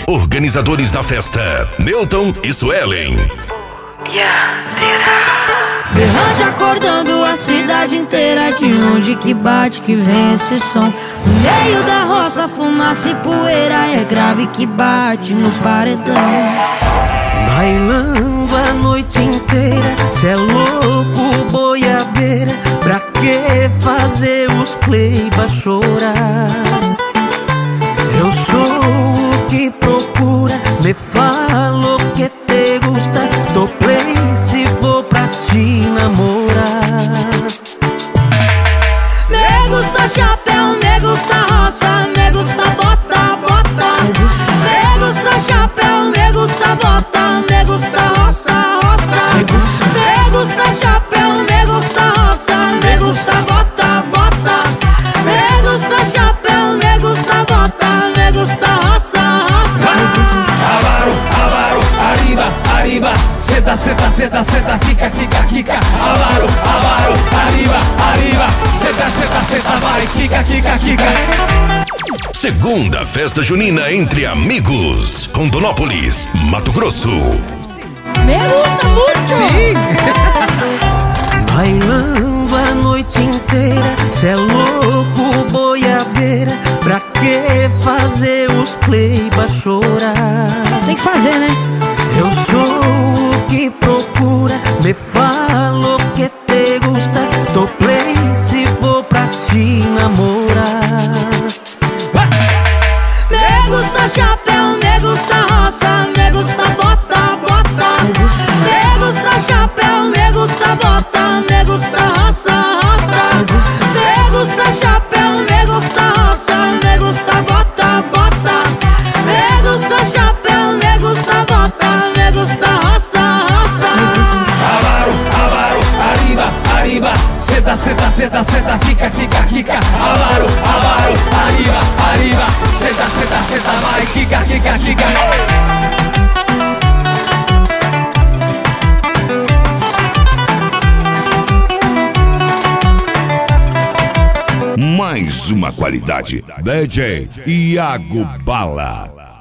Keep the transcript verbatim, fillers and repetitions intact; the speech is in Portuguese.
Organizadores da festa, Newton e Suelen. Berrante acordando a cidade inteira. De onde que bate que vem esse som? No meio da roça, fumaça e poeira. É grave que bate no paredão. Bailando a noite inteira. Cê é louco, boiadeira. Pra que fazer os pleiba chorar? Eu sou o que procura. Me falo que te gusta. Tô play se vou pra te namorar. Me gusta chapéu, me gusta roça. Me gusta bota, bota. Me gusta chapéu, me gusta bota. Me gusta roça, roça. Me gusta chapéu, me gusta roça. Me gusta bota, bota. Me gusta chapéu, me gusta bota. Me gusta roça, roça. Avaro, avaro, arriba, arriba. Seta, seta, seta, seta, fica, fica, fica. Avaro, avaro, arriba, arriba. Seta, seta, seta, vai, fica, fica, fica. Segunda festa junina entre amigos, Rondonópolis, Mato Grosso. Me gusta muito. Sim. Bailando a noite inteira. Cê é louco, boiadeira. Pra que fazer os pleiba chorar? Tem que fazer, né? Eu sou o que procura. Me falo que te gusta. Tô play se vou pra te namorar. Me gusta chapéu, me gusta roça. Me gusta bota, bota. Me gusta chapéu, me gusta bota. Me gusta roça, roça. Me gusta chapéu, me gusta roça. Me gusta bota, bota. Me gusta chapéu, me gusta bota. Me gusta roça, roça. Avaro, avaro, arriba, arriba. Seta, seta, seta, seta, fica, fica, fica. Avaro, avaro, arriba, arriba. Seta, seta, seta, vai, fica, fica, fica. Mais uma qualidade. D J Iago Bala.